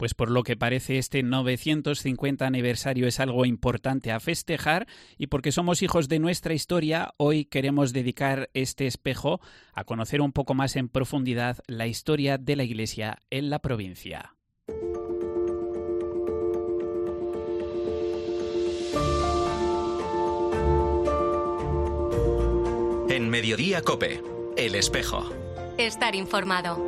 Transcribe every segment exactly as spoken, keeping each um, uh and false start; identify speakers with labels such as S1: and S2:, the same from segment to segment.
S1: Pues por lo que parece este novecientos cincuenta aniversario es algo importante a festejar, y porque somos hijos de nuestra historia, hoy queremos dedicar este espejo a conocer un poco más en profundidad la historia de la Iglesia en la provincia.
S2: En Mediodía COPE, El Espejo.
S3: Estar informado.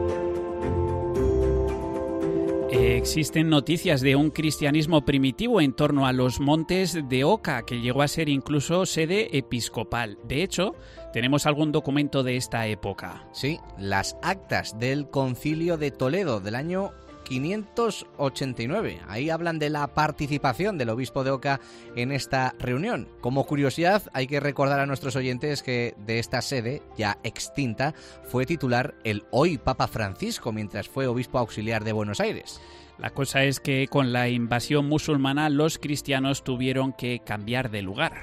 S1: Existen noticias de un cristianismo primitivo en torno a los montes de Oca, que llegó a ser incluso sede episcopal. De hecho, tenemos algún documento de esta época.
S4: Sí, las actas del Concilio de Toledo del año quinientos ochenta y nueve. Ahí hablan de la participación del obispo de Oca en esta reunión. Como curiosidad, hay que recordar a nuestros oyentes que de esta sede, ya extinta, fue titular el hoy Papa Francisco, mientras fue obispo auxiliar de Buenos Aires.
S1: La cosa es que con la invasión musulmana los cristianos tuvieron que cambiar de lugar.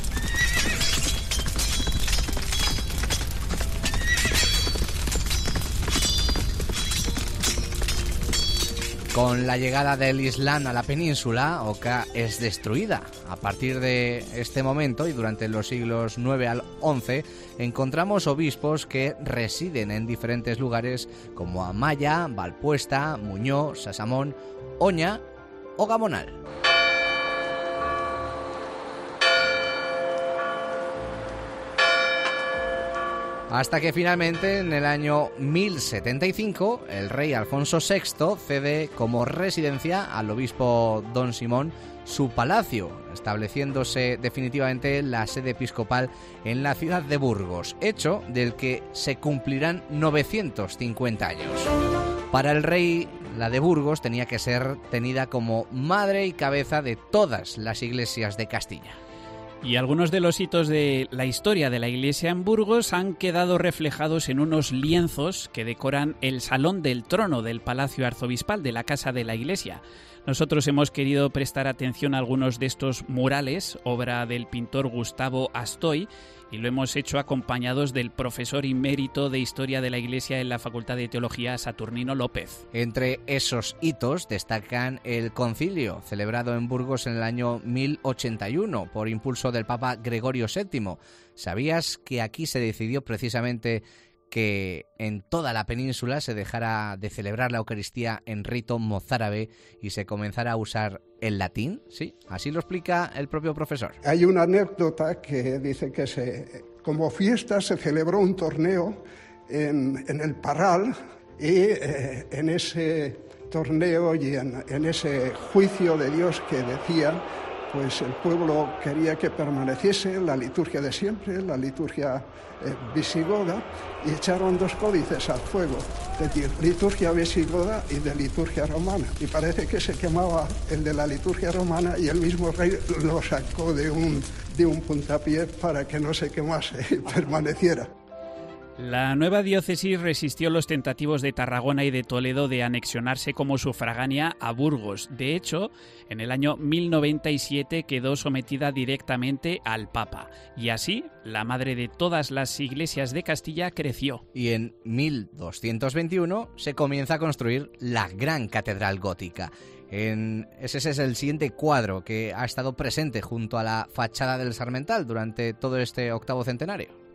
S4: Con la llegada del Islam a la península, Oca es destruida. A partir de este momento y durante los siglos nueve al once, encontramos obispos que residen en diferentes lugares como Amaya, Valpuesta, Muñoz, Sasamón, Oña o Gamonal. Hasta que finalmente, en el año mil setenta y cinco, el rey Alfonso sexto cede como residencia al obispo Don Simón su palacio, estableciéndose definitivamente la sede episcopal en la ciudad de Burgos, hecho del que se cumplirán novecientos cincuenta años. Para el rey, la de Burgos tenía que ser tenida como madre y cabeza de todas las iglesias de Castilla.
S1: Y algunos de los hitos de la historia de la Iglesia en Burgos han quedado reflejados en unos lienzos que decoran el Salón del Trono del Palacio Arzobispal de la Casa de la Iglesia. Nosotros hemos querido prestar atención a algunos de estos murales, obra del pintor Gustavo Astoy, y lo hemos hecho acompañados del profesor emérito de Historia de la Iglesia en la Facultad de Teología, Saturnino López.
S4: Entre esos hitos destacan el concilio celebrado en Burgos en el año mil ochenta y uno por impulso del Papa Gregorio séptimo. ¿Sabías que aquí se decidió precisamente que en toda la península se dejara de celebrar la Eucaristía en rito mozárabe y se comenzara a usar el latín? Sí, así lo explica el propio profesor.
S5: Hay una anécdota que dice que se, como fiesta se celebró un torneo en, en el Parral y eh, en ese torneo y en, en ese juicio de Dios que decían, pues el pueblo quería que permaneciese la liturgia de siempre, la liturgia eh, visigoda, y echaron dos códices al fuego, de liturgia visigoda y de liturgia romana. Y parece que se quemaba el de la liturgia romana y el mismo rey lo sacó de un, de un puntapié para que no se quemase y permaneciera.
S1: La nueva diócesis resistió los tentativos de Tarragona y de Toledo de anexionarse como sufragánea a Burgos. De hecho, en el año mil noventa y siete quedó sometida directamente al Papa. Y así, la madre de todas las iglesias de Castilla creció.
S4: Y en mil doscientos veintiuno se comienza a construir la gran catedral gótica. En, ese es el siguiente cuadro que ha estado presente junto a la fachada del Sarmental durante todo este octavo centenario.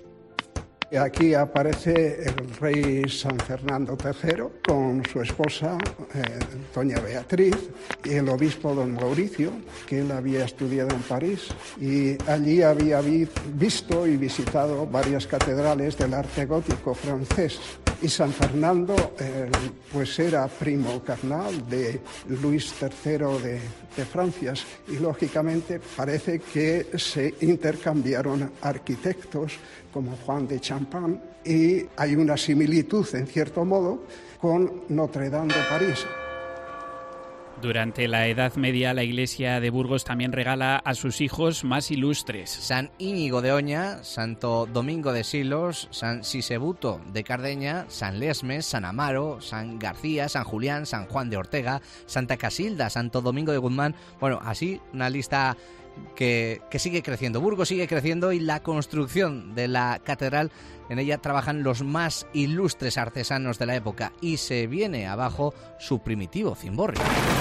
S5: Aquí aparece el rey San Fernando tercero con su esposa, eh, doña Beatriz, y el obispo don Mauricio, que él había estudiado en París. Y allí había vi- visto y visitado varias catedrales del arte gótico francés. Y San Fernando, eh, pues era primo carnal de Luis tercero de, de Francia. Y lógicamente parece que se intercambiaron arquitectos como Juan de Champagne, y hay una similitud, en cierto modo, con Notre Dame de París.
S1: Durante la Edad Media, la Iglesia de Burgos también regala a sus hijos más ilustres.
S4: San Íñigo de Oña, Santo Domingo de Silos, San Sisebuto de Cardeña, San Lesmes, San Amaro, San García, San Julián, San Juan de Ortega, Santa Casilda, Santo Domingo de Guzmán. Bueno, así una lista que, que sigue creciendo. Burgos sigue creciendo y la construcción de la catedral, en ella trabajan los más ilustres artesanos de la época y se viene abajo su primitivo cimborrio.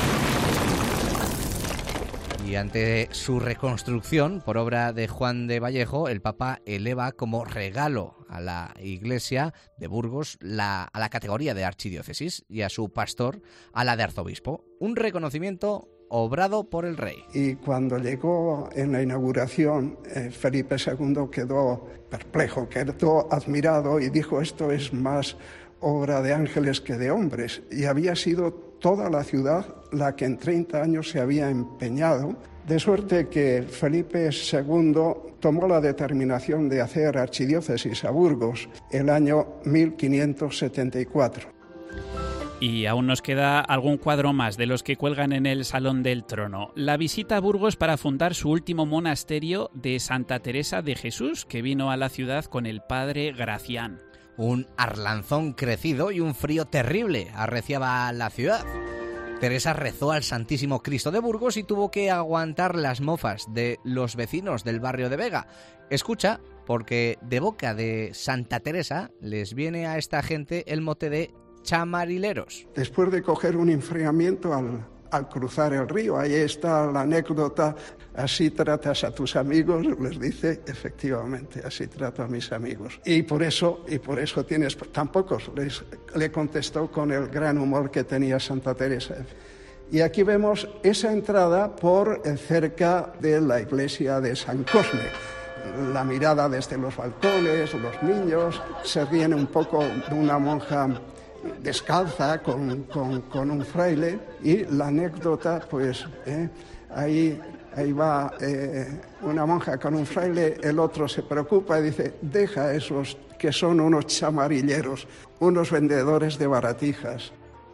S4: Y ante su reconstrucción por obra de Juan de Vallejo, el Papa eleva como regalo a la Iglesia de Burgos la, a la categoría de archidiócesis y a su pastor a la de arzobispo. Un reconocimiento obrado por el rey.
S5: Y cuando llegó en la inauguración, eh, Felipe segundo quedó perplejo, quedó admirado y dijo: esto es más obra de ángeles que de hombres. Y había sido toda la ciudad la que en treinta años se había empeñado, de suerte que Felipe segundo tomó la determinación de hacer archidiócesis a Burgos el año mil quinientos setenta y cuatro.
S1: Y aún nos queda algún cuadro más de los que cuelgan en el Salón del Trono. La visita a Burgos para fundar su último monasterio de Santa Teresa de Jesús, que vino a la ciudad con el padre Gracián.
S4: Un arlanzón crecido y un frío terrible arreciaba la ciudad. Teresa rezó al Santísimo Cristo de Burgos y tuvo que aguantar las mofas de los vecinos del barrio de Vega. Escucha, porque de boca de Santa Teresa les viene a esta gente el mote de chamarileros.
S5: Después de coger un enfriamiento al, al cruzar el río, ahí está la anécdota: así tratas a tus amigos, les dice, efectivamente, así trato a mis amigos. Y por eso, y por eso tienes tan pocos, les, le contestó con el gran humor que tenía Santa Teresa. Y aquí vemos esa entrada por cerca de la iglesia de San Cosme. La mirada desde los balcones, los niños, se ríen un poco de una monja descalza con, con, con un fraile, y la anécdota, pues eh, ahí, ahí va eh, una monja con un fraile, el otro se preocupa y dice: deja a esos que son unos chamarilleros, unos vendedores de baratijas.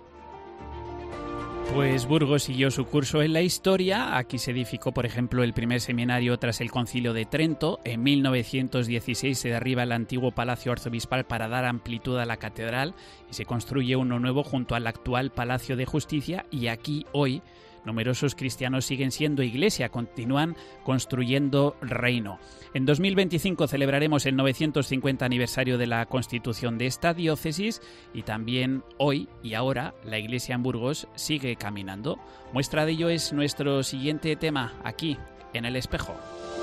S1: Pues Burgos siguió su curso en la historia. Aquí se edificó, por ejemplo, el primer seminario tras el Concilio de Trento. En mil novecientos dieciséis se derriba el antiguo Palacio Arzobispal para dar amplitud a la catedral y se construye uno nuevo junto al actual Palacio de Justicia, y aquí hoy numerosos cristianos siguen siendo iglesia, continúan construyendo reino. En dos mil veinticinco celebraremos el novecientos cincuenta aniversario de la constitución de esta diócesis, y también hoy y ahora la iglesia en Burgos sigue caminando. Muestra de ello es nuestro siguiente tema aquí, en El Espejo.